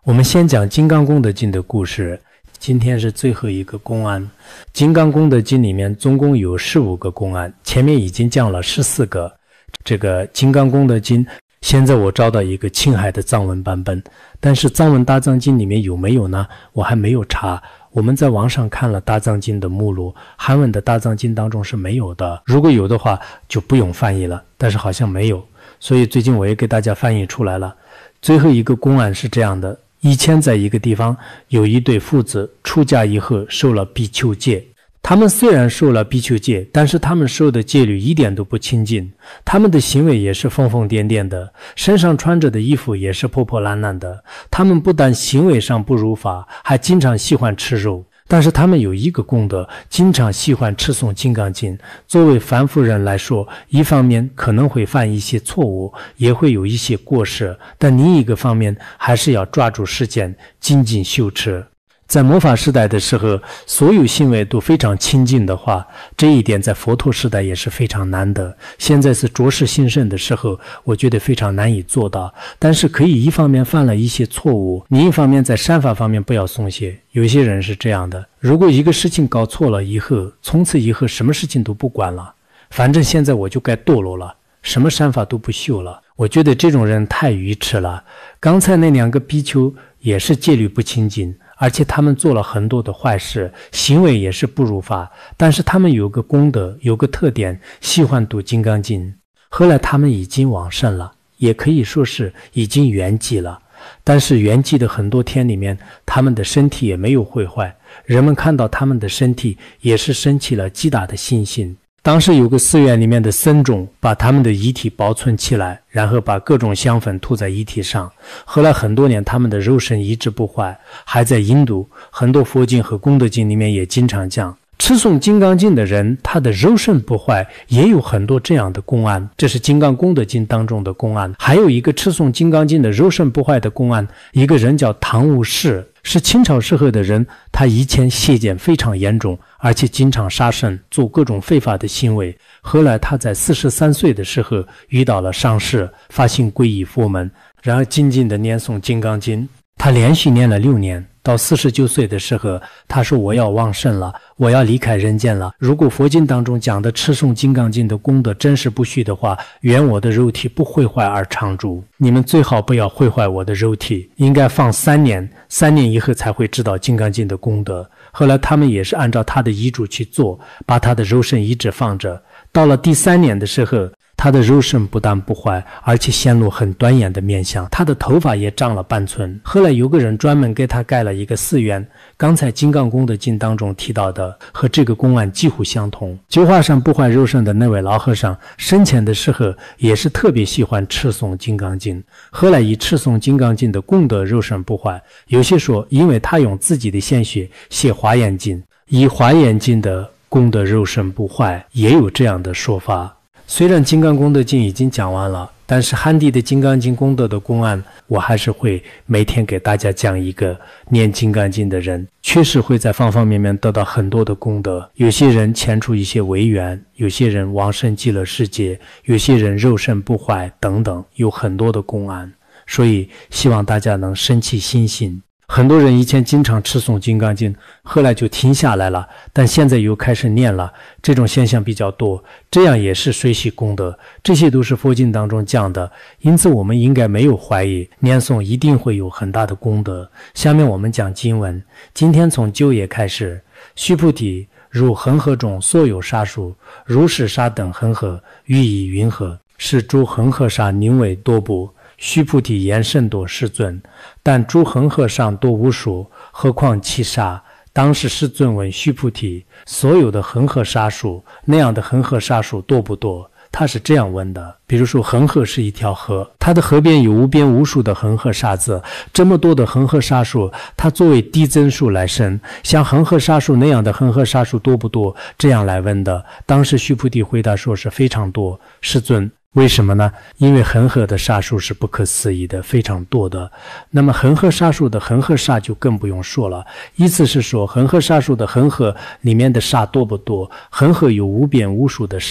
我们先讲金刚功德经的故事，今天是最后一个公案。金刚功德经里面总共有15个公案，前面已经讲了14个。这个金刚功德经现在我找到一个青海的藏文版本，但是藏文大藏经里面有没有呢？我还没有查。我们在网上看了大藏经的目录，韩文的大藏经当中是没有的，如果有的话就不用翻译了，但是好像没有，所以最近我也给大家翻译出来了。最后一个公案是这样的，以前在一个地方有一对父子出家以后受了比丘戒，他们虽然受了比丘戒，但是他们受的戒律一点都不清净，他们的行为也是疯疯癫癫的，身上穿着的衣服也是破破烂烂的，他们不但行为上不如法，还经常喜欢吃肉。但是他们有一个功德，经常喜欢持诵金刚经。作为凡夫人来说，一方面可能会犯一些错误，也会有一些过失，但另一个方面还是要抓住时间精进修持。在末法时代的时候，所有行为都非常清净的话，这一点在佛陀时代也是非常难得。现在是着实兴盛的时候，我觉得非常难以做到。但是可以一方面犯了一些错误，另一方面在善法方面不要松懈。有些人是这样的，如果一个事情搞错了以后，从此以后什么事情都不管了，反正现在我就该堕落了，什么善法都不修了。我觉得这种人太愚痴了。刚才那2个比丘也是戒律不清净，而且他们做了很多的坏事，行为也是不如法，但是他们有个功德，有个特点，喜欢读金刚经。后来他们已经往生了，也可以说是已经圆寂了，但是圆寂的很多天里面，他们的身体也没有毁坏，人们看到他们的身体也是升起了极大的信心。当时有个寺院里面的僧众把他们的遗体保存起来，然后把各种香粉涂在遗体上。后来很多年他们的肉身一直不坏，还在印度很多佛经和功德经里面也经常讲，持诵金刚经的人他的肉身不坏，也有很多这样的公案，这是金刚功德经当中的公案。还有一个持诵金刚经的肉身不坏的公案，一个人叫唐无事，是清朝时候的人，他以前邪见非常严重，而且经常杀生，做各种非法的行为。后来他在43岁的时候遇到了上师，发心皈依佛门，然后精进的念诵金刚经。他连续念了6年，到49岁的时候，他说我要往生了，我要离开人间了。如果佛经当中讲的持诵金刚经的功德真实不虚的话，愿我的肉体不毁坏而常住。你们最好不要毁坏我的肉体，应该放3年，3年以后才会知道金刚经的功德。后来他们也是按照他的遗嘱去做，把他的肉身一直放着。到了第3年的时候，他的肉身不但不坏，而且显露很端严的面相，他的头发也长了半寸。后来有个人专门给他盖了一个寺院，刚才金刚功德经当中提到的和这个公案几乎相同。九华山不坏肉身的那位老和尚生前的时候也是特别喜欢持诵金刚经，后来以持诵金刚经的功德肉身不坏。有些说因为他用自己的鲜血写华严经，以华严经的功德肉身不坏，也有这样的说法。虽然金刚功德经已经讲完了，但是汉地的金刚经功德的公案，我还是会每天给大家讲一个。念金刚经的人确实会在方方面面得到很多的功德，有些人牵出一些违缘，有些人往生极乐世界，有些人肉身不坏等等，有很多的公案。所以希望大家能生起信心。很多人以前经常持诵金刚经，后来就停下来了，但现在又开始念了，这种现象比较多，这样也是随喜功德，这些都是佛经当中讲的，因此我们应该没有怀疑，念诵一定会有很大的功德。下面我们讲经文，今天从9页开始。须菩提，如恒河中所有沙数，如是沙等恒河，予以云何？是诸恒河沙宁为多不？须菩提言甚多世尊，但诸恒河上多无数，何况其沙？当时世尊问须菩提，所有的恒河沙数，那样的恒河沙数多不多？他是这样问的。比如说恒河是一条河，它的河边有无边无数的恒河沙子，这么多的恒河沙数，它作为递增数来生，像恒河沙数那样的恒河沙数多不多？这样来问的。当时须菩提回答说是非常多。世尊，为什么呢？因为恒河的沙数是不可思议的，非常多的。那么恒河沙数的恒河沙就更不用说了，意思是说恒河沙数的恒河里面的沙多不多？恒河有无边无数的沙，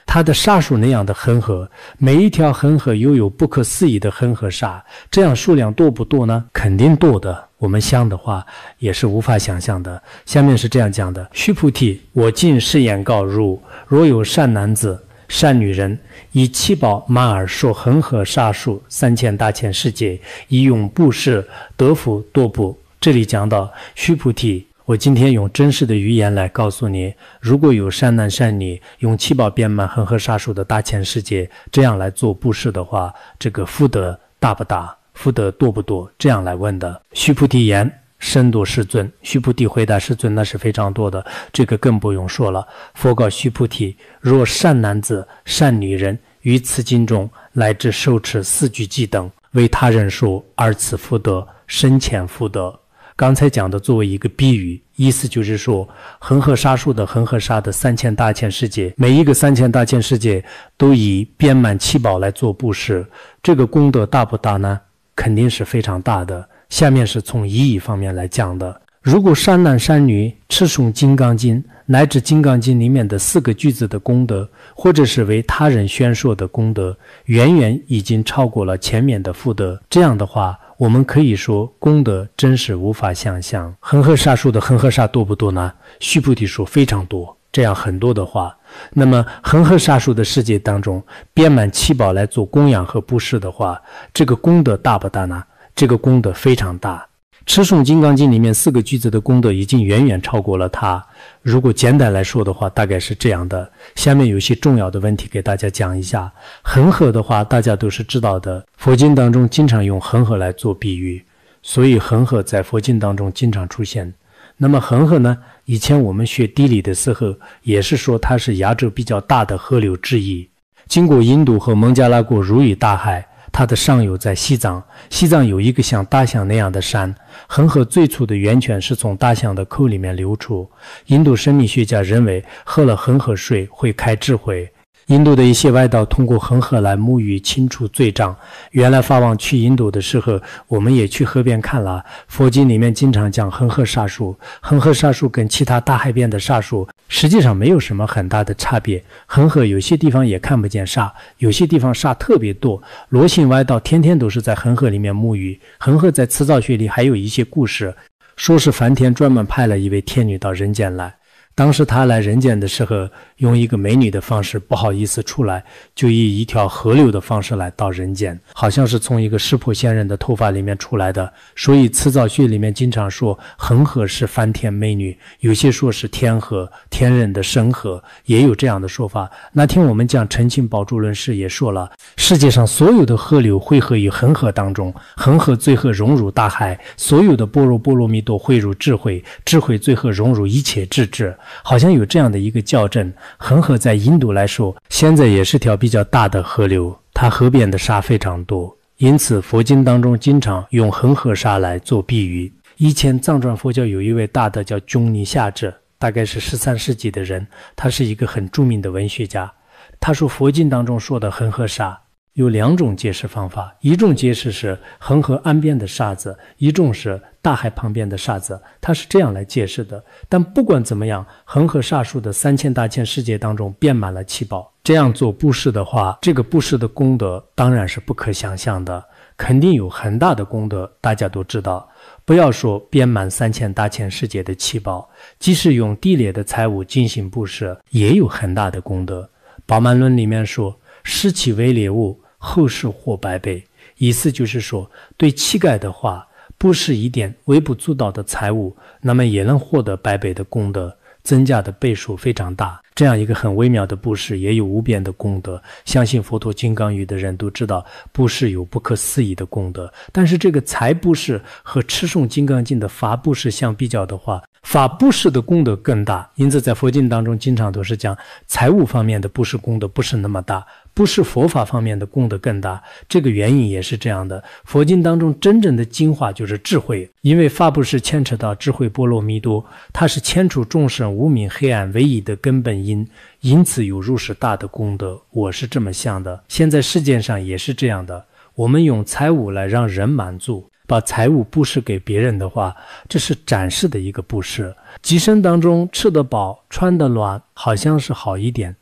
它的煞数那样的恒河，每一条恒河又有不可思议的恒河煞，这样数量多不多呢？肯定多的。我们想的话也是无法想象的。下面是这样讲的：须菩提，我今誓言告汝，若有善男子、善女人，以七宝满耳受恒河煞数3000大千世界，以用布施得福多不。这里讲到须菩提，我今天用真实的语言来告诉你，如果有善男善女用七宝遍满恒河煞数的大千世界，这样来做布施的话，这个福德大不大？福德多不多？这样来问的。须菩提言：甚多世尊。须菩提回答世尊：那是非常多的，这个更不用说了。佛告须菩提：若善男子、善女人于此经中乃至受持4句偈等，为他人说，而此福德深浅福德。刚才讲的作为一个比喻，意思就是说，恒河沙数的恒河沙的3000大千世界，每一个3000大千世界都以遍满七宝来做布施，这个功德大不大呢？肯定是非常大的。下面是从意义方面来讲的。如果善男善女持诵金刚经乃至金刚经里面的4个句子的功德，或者是为他人宣说的功德，远远已经超过了前面的福德。这样的话，我们可以说功德真是无法想象。恒河沙数的恒河沙多不多呢？须菩提说非常多。这样很多的话，那么恒河沙数的世界当中遍满七宝来做供养和布施的话，这个功德大不大呢？这个功德非常大。持诵金刚经里面4个句子的功德已经远远超过了它。如果简单来说的话，大概是这样的。下面有一些重要的问题给大家讲一下。恒河的话大家都是知道的，佛经当中经常用恒河来做比喻，所以恒河在佛经当中经常出现。那么恒河呢，以前我们学地理的时候也是说它是亚洲比较大的河流之一，经过印度和孟加拉国如意大海，它的上游在西藏，西藏有一个像大象那样的山，恒河最初的源泉是从大象的口里面流出。印度神秘学家认为喝了恒河水会开智慧。印度的一些外道通过恒河来沐浴清除罪障。原来法王去印度的时候，我们也去河边看了，佛经里面经常讲恒河沙数，恒河沙数跟其他大海边的沙数实际上没有什么很大的差别。恒河有些地方也看不见沙，有些地方沙特别多。罗信外道天天都是在恒河里面沐浴。恒河在辞藻学里还有一些故事，说是梵天专门派了一位天女到人间来，当时他来人间的时候，用一个美女的方式不好意思出来，就以一条河流的方式来到人间，好像是从一个湿婆仙人的头发里面出来的。所以辞藻学里面经常说恒河是梵天美女，有些说是天河，天人的生河，也有这样的说法。那天我们讲澄清宝珠论师也说了，世界上所有的河流汇合于恒河当中，恒河最后融入大海，所有的般若波罗蜜多汇入智慧，智慧最后融入一切智智。好像有这样的一个校正。恒河在印度来说，现在也是条比较大的河流，它河边的沙非常多，因此佛经当中经常用恒河沙来做比喻。以前藏传佛教有一位大德叫宗尼夏智，大概是13世纪的人，他是一个很著名的文学家。他说佛经当中说的恒河沙有2种解释方法，一种解释是恒河岸边的沙子，一种是大海旁边的沙子，他是这样来解释的。但不管怎么样，恒河沙数的3000大千世界当中遍满了七宝，这样做布施的话，这个布施的功德当然是不可想象的，肯定有很大的功德，大家都知道。不要说遍满3000大千世界的七宝，即使用低劣的财物进行布施，也有很大的功德。宝鬘论里面说，视其为猎物，后世获百倍。意思就是说，对乞丐的话，布施一点微不足道的财物，那么也能获得百倍的功德，增加的倍数非常大。这样一个很微妙的布施也有无边的功德。相信佛陀金刚语的人都知道布施有不可思议的功德。但是这个财布施和持诵金刚经的法布施相比较的话，法布施的功德更大。因此在佛经当中经常都是讲财务方面的布施功德不是那么大，不是佛法方面的功德更大。这个原因也是这样的，佛经当中真正的精华就是智慧，因为法布施牵扯到智慧波罗蜜多，它是牵除众生无明黑暗唯一的根本因，因此有如是大的功德。我是这么想的，现在世界上也是这样的，我们用财物来让人满足，把财物布施给别人的话，这是展示的一个布施。己身当中吃得饱穿得暖好像是好一点，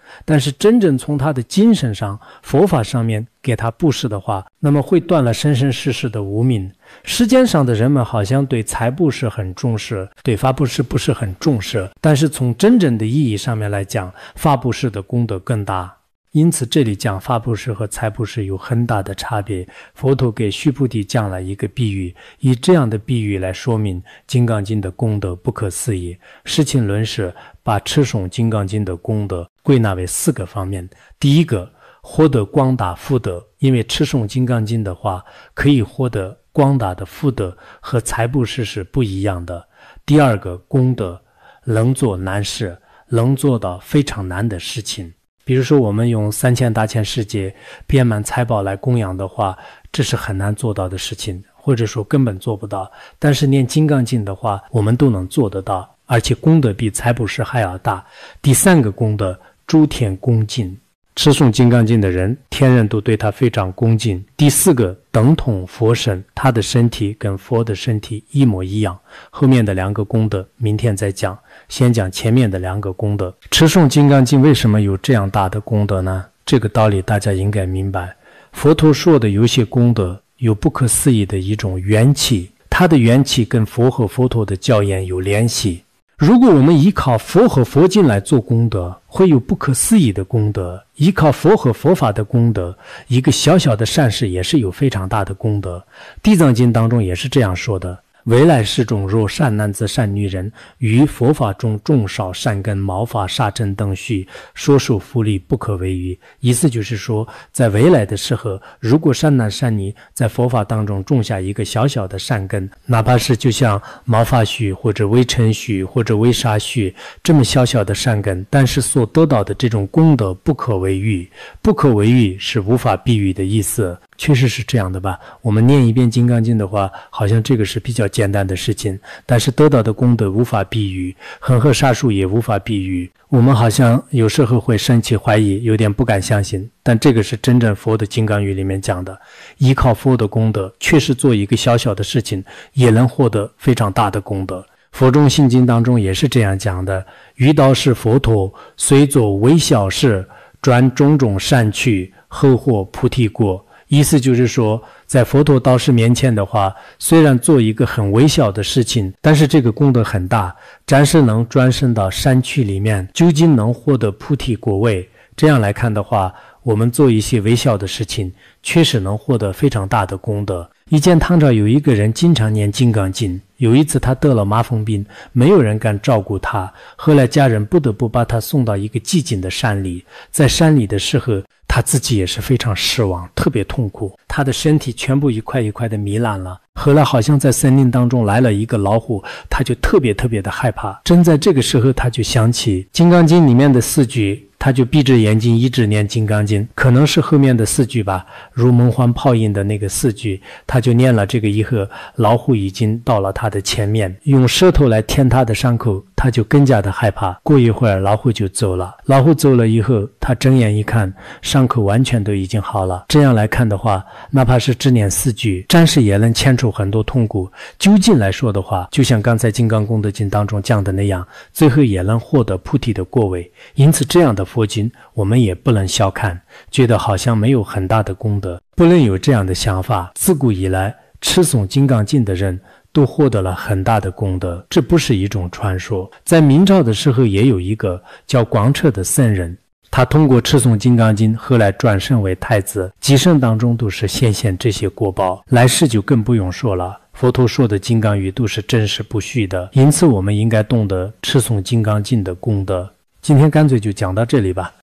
但是真正从他的精神上、佛法上面给他布施的话，那么会断了生生世世的无明。世间上的人们好像对财布施很重视，对法布施不是很重视，但是从真正的意义上面来讲，法布施的功德更大。因此这里讲法布施和财布施有很大的差别。佛陀给须菩提讲了一个比喻，以这样的比喻来说明金刚经的功德不可思议。释亲论师把持诵金刚经的功德归纳为4个方面。第一个，获得广大福德，因为持诵金刚经的话可以获得广大的福德，和财布施是不一样的。第二个，功德，能做难事，能做到非常难的事情。比如说我们用3000大千世界遍满财宝来供养的话，这是很难做到的事情，或者说根本做不到。但是念金刚经的话，我们都能做得到，而且功德比财布施还要大。第3个功德，诸天恭敬，持诵金刚经的人，天人都对他非常恭敬。第4个，等同佛身，他的身体跟佛的身体一模一样。后面的2个功德明天再讲，先讲前面的2个功德。持诵金刚经为什么有这样大的功德呢？这个道理大家应该明白。佛陀说的有些功德有不可思议的一种缘起，它的缘起跟佛和佛陀的教言有联系。如果我们依靠佛和佛经来做功德，会有不可思议的功德。依靠佛和佛法的功德，一个小小的善事也是有非常大的功德。地藏经当中也是这样说的，未来世中若善男子善女人，于佛法中种少善根毛发杀真等须，说受福利不可为喻。意思就是说，在未来的时候，如果善男善女在佛法当中种下一个小小的善根，哪怕是就像毛发须或者微尘须或者微沙须这么小小的善根，但是所得到的这种功德不可为喻。不可为喻是无法比喻的意思。确实是这样的吧，我们念一遍金刚经的话，好像这个是比较简单的事情，但是得到的功德无法比喻，恒河沙数也无法比喻。我们好像有时候会生气怀疑，有点不敢相信，但这个是真正佛的金刚语里面讲的，依靠佛的功德，确实做一个小小的事情也能获得非常大的功德。佛中信经当中也是这样讲的，遇到是佛陀，虽作微小事，转种种善趣，后获菩提果。意思就是说，在佛陀道士面前的话，虽然做一个很微小的事情，但是这个功德很大，暂时能转生到山区里面，究竟能获得菩提果位。这样来看的话，我们做一些微小的事情，确实能获得非常大的功德。以前唐朝有一个人经常念金刚经，有一次他得了麻风病，没有人敢照顾他，后来家人不得不把他送到一个寂静的山里。在山里的时候，他自己也是非常失望，特别痛苦，他的身体全部一块一块的糜烂了。后来好像在森林当中来了一个老虎，他就特别的害怕。正在这个时候，他就想起金刚经里面的4句，他就闭着眼睛一直念金刚经，可能是后面的4句吧，如梦幻泡影的那个4句，他就念了这个以后，老虎已经到了他的前面，用舌头来舔他的伤口，他就更加的害怕。过一会儿老虎就走了，老虎走了以后，他睁眼一看，伤口完全都已经好了。这样来看的话，哪怕是只念4句，暂时也能牵出很多痛苦。究竟来说的话，就像刚才金刚功德经当中讲的那样，最后也能获得菩提的果位。因此这样的佛经我们也不能小看，觉得好像没有很大的功德，不能有这样的想法。自古以来持诵金刚经的人都获得了很大的功德，这不是一种传说。在明朝的时候也有一个叫广彻的僧人，他通过持诵金刚经后来转生为太子，几生当中都是现这些果报，来世就更不用说了。佛陀说的金刚语都是真实不虚的，因此我们应该懂得持诵金刚经的功德。今天干脆就讲到这里吧。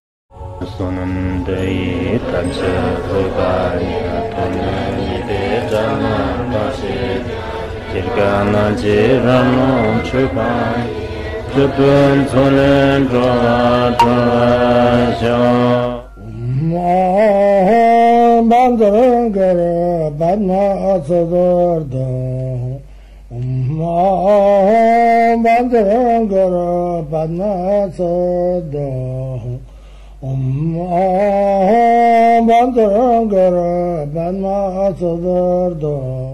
Bandara